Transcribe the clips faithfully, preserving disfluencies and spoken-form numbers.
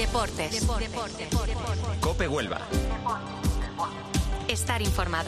Deportes. Deportes. Deportes. Deportes. COPE Huelva. Estar informado.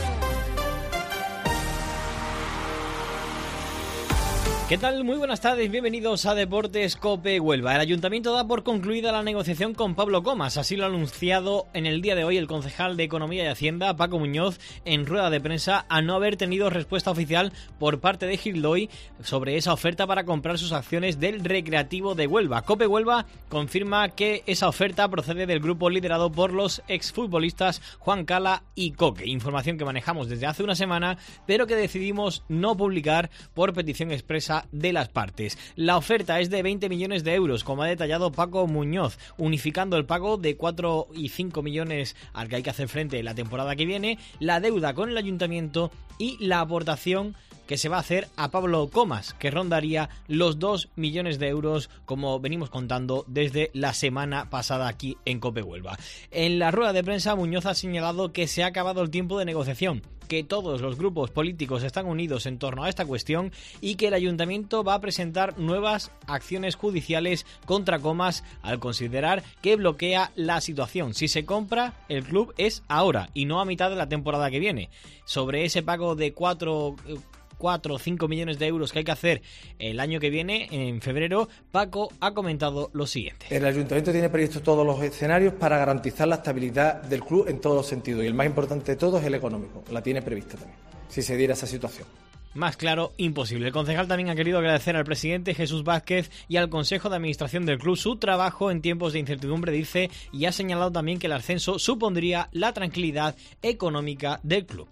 ¿Qué tal? Muy buenas tardes, bienvenidos a Deportes COPE Huelva. El Ayuntamiento da por concluida la negociación con Pablo Comas, así lo ha anunciado en el día de hoy el concejal de Economía y Hacienda, Paco Muñoz, en rueda de prensa, a no haber tenido respuesta oficial por parte de Gildoy sobre esa oferta para comprar sus acciones del Recreativo de Huelva. COPE Huelva confirma que esa oferta procede del grupo liderado por los exfutbolistas Juan Cala y Coque, información que manejamos desde hace una semana, pero que decidimos no publicar por petición expresa de las partes. La oferta es de veinte millones de euros, como ha detallado Paco Muñoz, unificando el pago de cuatro y cinco millones al que hay que hacer frente la temporada que viene, la deuda con el ayuntamiento y la aportación que se va a hacer a Pablo Comas, que rondaría los dos millones de euros, como venimos contando desde la semana pasada aquí en COPE Huelva. En la rueda de prensa, Muñoz ha señalado que se ha acabado el tiempo de negociación, que todos los grupos políticos están unidos en torno a esta cuestión y que el ayuntamiento va a presentar nuevas acciones judiciales contra Comas al considerar que bloquea la situación. Si se compra, el club es ahora y no a mitad de la temporada que viene. Sobre ese pago de cuatro... cuatro o cinco millones de euros que hay que hacer el año que viene, en febrero, Paco ha comentado lo siguiente. El ayuntamiento tiene previsto todos los escenarios para garantizar la estabilidad del club en todos los sentidos, y el más importante de todos es el económico. La tiene prevista también, si se diera esa situación. Más claro, imposible. El concejal también ha querido agradecer al presidente Jesús Vázquez y al Consejo de Administración del club su trabajo en tiempos de incertidumbre, dice, y ha señalado también que el ascenso supondría la tranquilidad económica del club.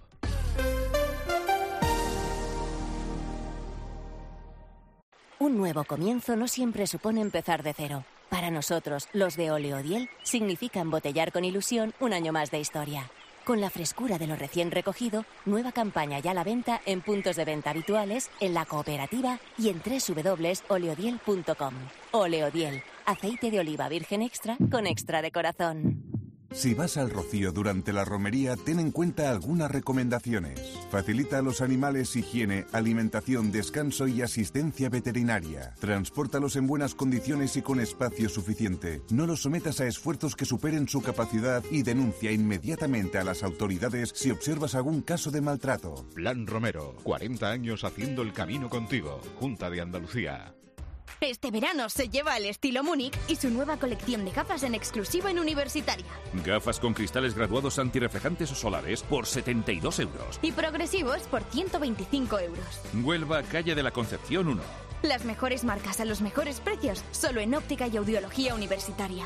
Un nuevo comienzo no siempre supone empezar de cero. Para nosotros, los de Oleodiel, significa embotellar con ilusión un año más de historia. Con la frescura de lo recién recogido, nueva campaña ya a la venta en puntos de venta habituales, en la cooperativa y en doble u doble u doble u punto oleodiel punto com. Oleodiel, aceite de oliva virgen extra con extra de corazón. Si vas al Rocío durante la romería, ten en cuenta algunas recomendaciones. Facilita a los animales higiene, alimentación, descanso y asistencia veterinaria. Transpórtalos en buenas condiciones y con espacio suficiente. No los sometas a esfuerzos que superen su capacidad y denuncia inmediatamente a las autoridades si observas algún caso de maltrato. Plan Romero, cuarenta años haciendo el camino contigo. Junta de Andalucía. Este verano se lleva el estilo Múnich y su nueva colección de gafas en exclusiva en Universitaria. Gafas con cristales graduados antirreflejantes o solares por setenta y dos euros. Y progresivos por ciento veinticinco euros. Huelva, calle de la Concepción uno. Las mejores marcas a los mejores precios, solo en óptica y audiología Universitaria.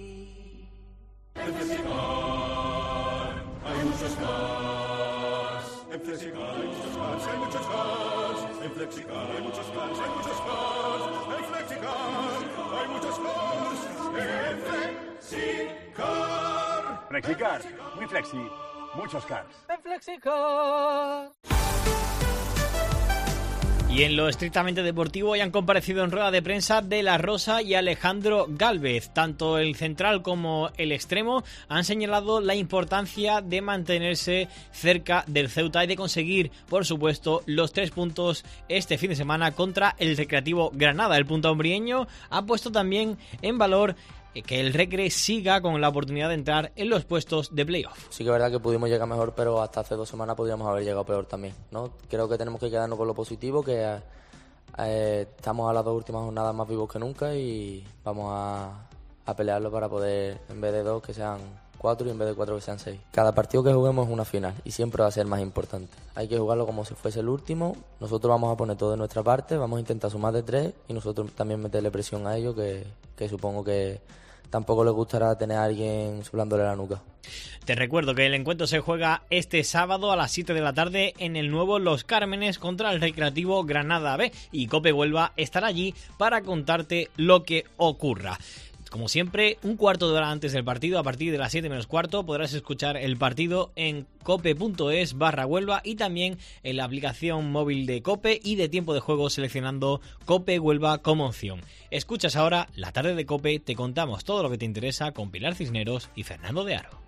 En Flexicar hay muchos más. En Flexicar hay muchos más, hay muchos más. En Flexicar hay muchos más, hay muchos más. Hay muchos cars en Flexicar. Flexicar, muy flexi, muchos cars. En Flexicar. Y en lo estrictamente deportivo hoy han comparecido en rueda de prensa De La Rosa y Alejandro Gálvez. Tanto el central como el extremo han señalado la importancia de mantenerse cerca del Ceuta y de conseguir, por supuesto, los tres puntos este fin de semana contra el Recreativo Granada. El puntaumbrieño ha puesto también en valor que el Recre siga con la oportunidad de entrar en los puestos de playoff. Sí que es verdad que pudimos llegar mejor, pero hasta hace dos semanas podríamos haber llegado peor también, ¿no? Creo que tenemos que quedarnos con lo positivo, que eh, estamos a las dos últimas jornadas más vivos que nunca y vamos a, a pelearlo para poder, en vez de dos, que sean cuatro y en vez de cuatro que sean seis. Cada partido que juguemos es una final y siempre va a ser más importante. Hay que jugarlo como si fuese el último. Nosotros vamos a poner todo de nuestra parte, vamos a intentar sumar de tres y nosotros también meterle presión a ellos, que, que supongo que tampoco les gustará tener a alguien soplándole la nuca. Te recuerdo que el encuentro se juega este sábado a las siete de la tarde en el nuevo Los Cármenes contra el Recreativo Granada B, y COPE Huelva estará allí para contarte lo que ocurra. Como siempre, un cuarto de hora antes del partido, a partir de las siete menos cuarto, podrás escuchar el partido en cope.es barra Huelva y también en la aplicación móvil de COPE y de tiempo de juego seleccionando COPE Huelva como opción. Escuchas ahora La Tarde de COPE, te contamos todo lo que te interesa con Pilar Cisneros y Fernando de Aro.